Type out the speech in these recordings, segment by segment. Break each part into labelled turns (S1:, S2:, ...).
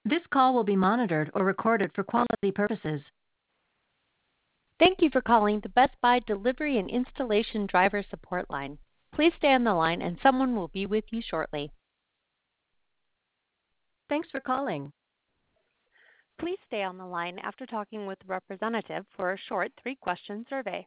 S1: This call will be monitored or recorded for quality purposes.
S2: Thank you for calling the Best Buy Delivery and Installation Driver Support Line. Please stay on the line and someone will be with you shortly.
S1: Thanks for calling.
S2: Please stay on the line after talking with a representative for a short 3-question survey.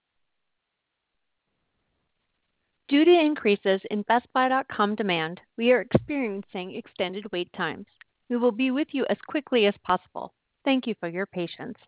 S2: Due to increases in BestBuy.com demand, we are experiencing extended wait times. We will be with you as quickly as possible. Thank you for your patience.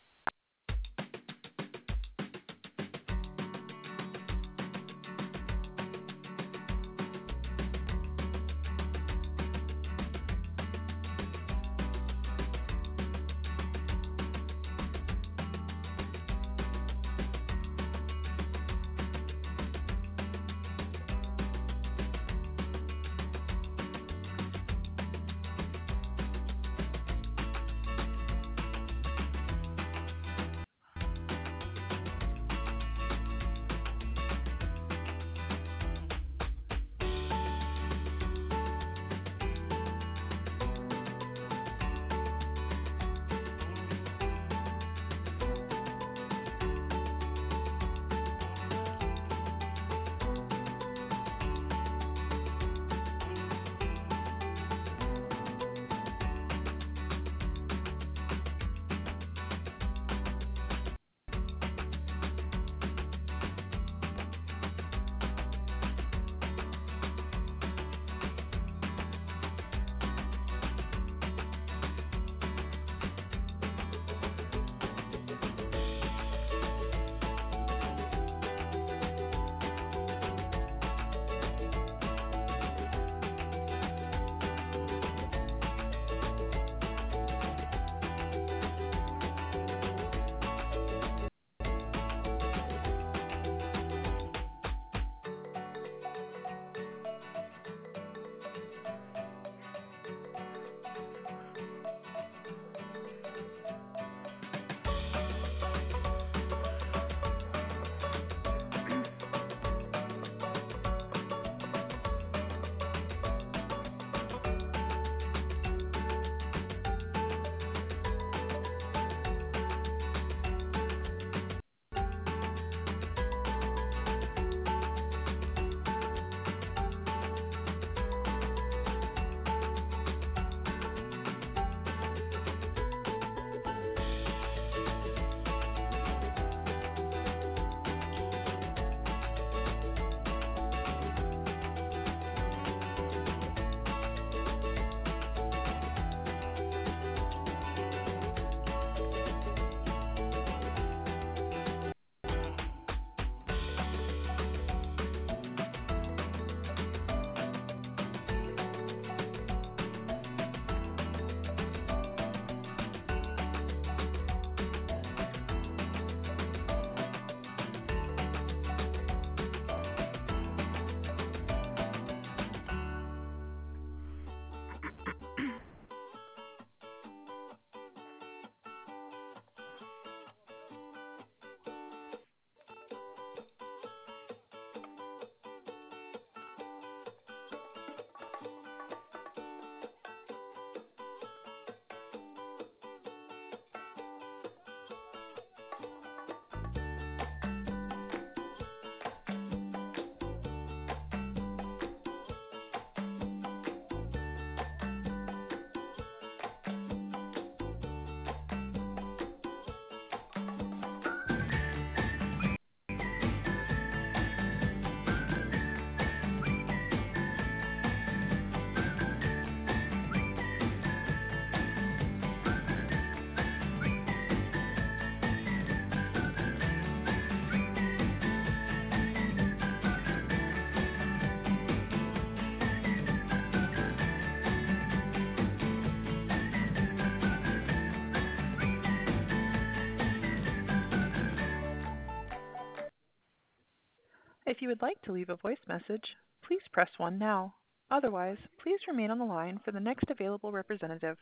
S3: If you would like to leave a voice message, please press 1 now. Otherwise, please remain on the line for the next available representative.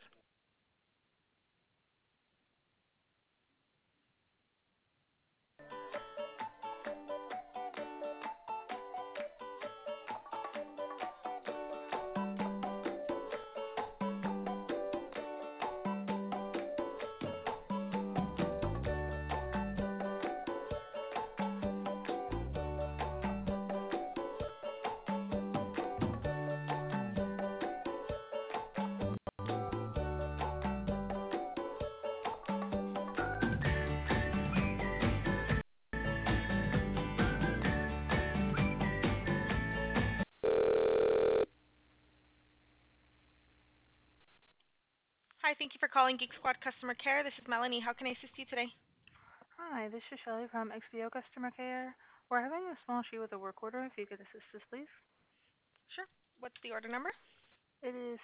S4: Hi, thank you for calling Geek Squad Customer Care. This is Melanie. How can I assist you today?
S5: Hi, this is Shelly from XBO Customer Care. We're having a small issue with a work order. If you could assist us, please.
S4: Sure. What's the order number?
S5: It is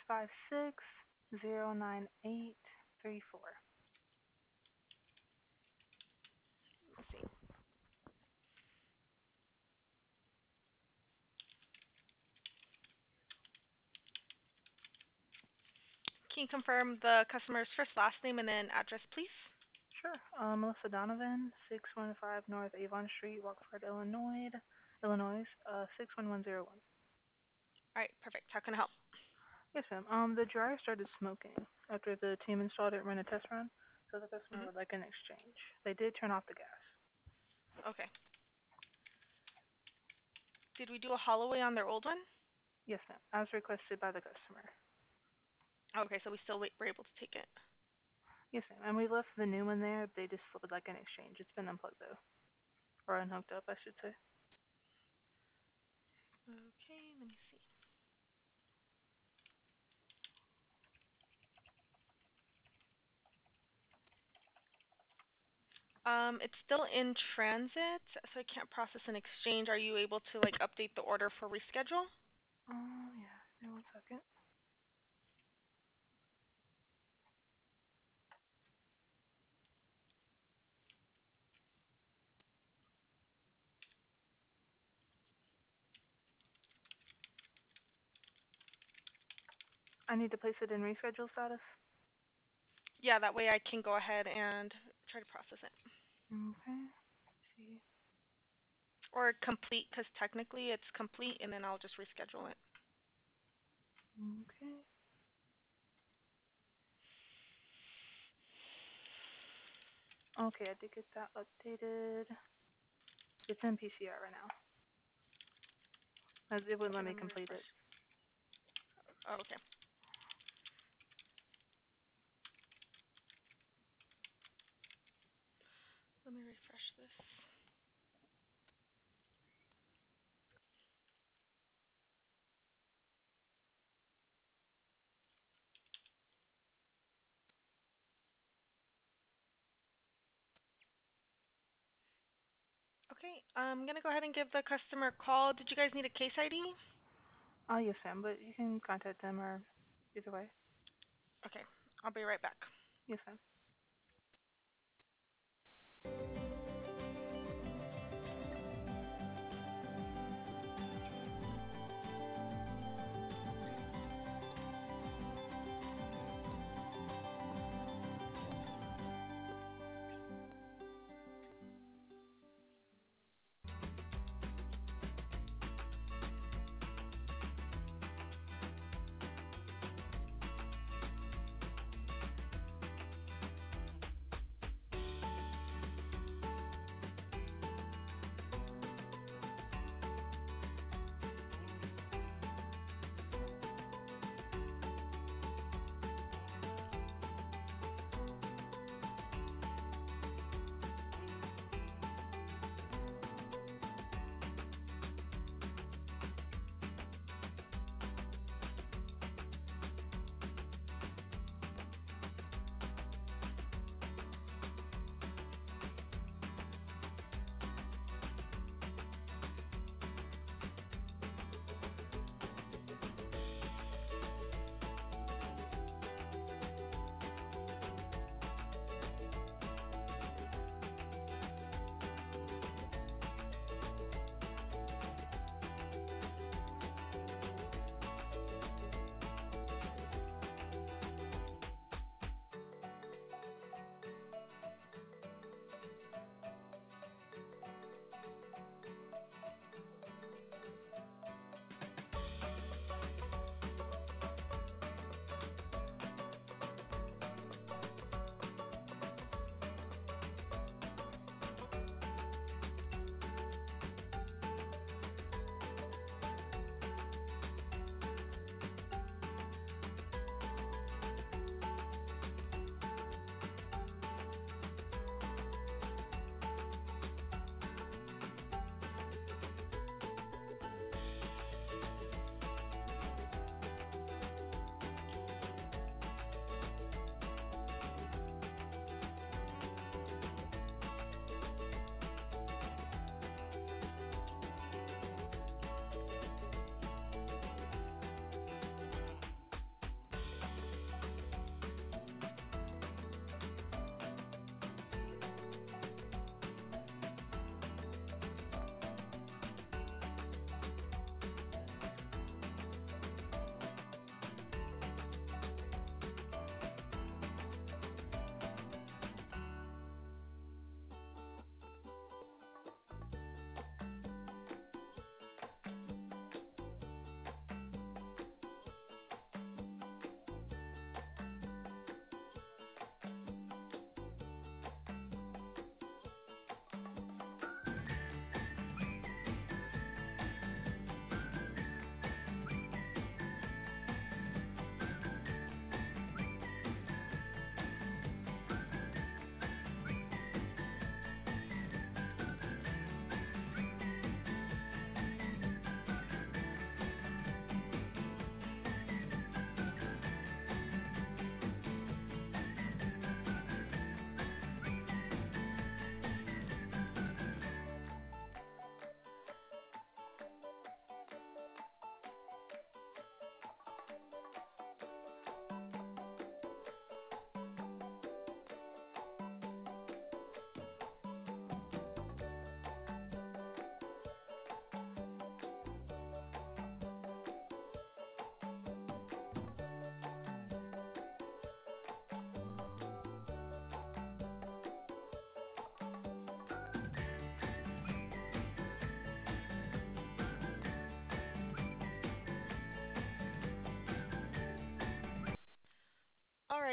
S5: 656-09834.
S4: Let's see. Can you confirm the customer's first, last name, and then address, please?
S5: Sure. Melissa Donovan, 615 North Avon Street, Rockford, Illinois, 61101.
S4: All right, perfect. How can I help?
S5: Yes, ma'am. The dryer started smoking after the team installed it and ran a test run, so the customer would like an exchange. They did turn off the gas.
S4: Okay. Did we do a haul-away on their old one?
S5: Yes, ma'am. As requested by the customer.
S4: Okay, so we still were able to take it.
S5: Yes, ma'am. And we left the new one there. They just would like an exchange. It's been unplugged though, or unhooked up, I should say.
S4: Okay, let me see. It's still in transit, so I can't process an exchange. Are you able to update the order for reschedule?
S5: Yeah. Give me 1 second. I need to place it in reschedule status.
S4: Yeah, that way I can go ahead and try to process it.
S5: Okay. See.
S4: Or complete, because technically it's complete, and then I'll just reschedule it.
S5: Okay. Okay, I did get that updated. It's in PCR right now. As it wouldn't let
S4: Okay,
S5: me
S4: let me
S5: complete
S4: refresh.
S5: it.
S4: Oh, okay. Let me refresh this. Okay, I'm going to go ahead and give the customer a call. Did you guys need a case ID?
S5: Oh, yes, ma'am, but you can contact them or either way.
S4: Okay, I'll be right back.
S5: Yes, ma'am.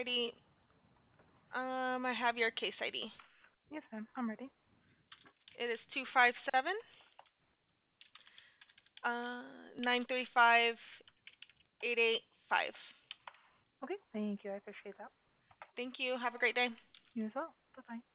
S4: Alrighty. I have your case ID.
S5: Yes, ma'am. I'm ready.
S4: It is 257 935 885.
S5: Okay, thank you. I appreciate that.
S4: Thank you. Have a great day.
S5: You as well. Bye-bye.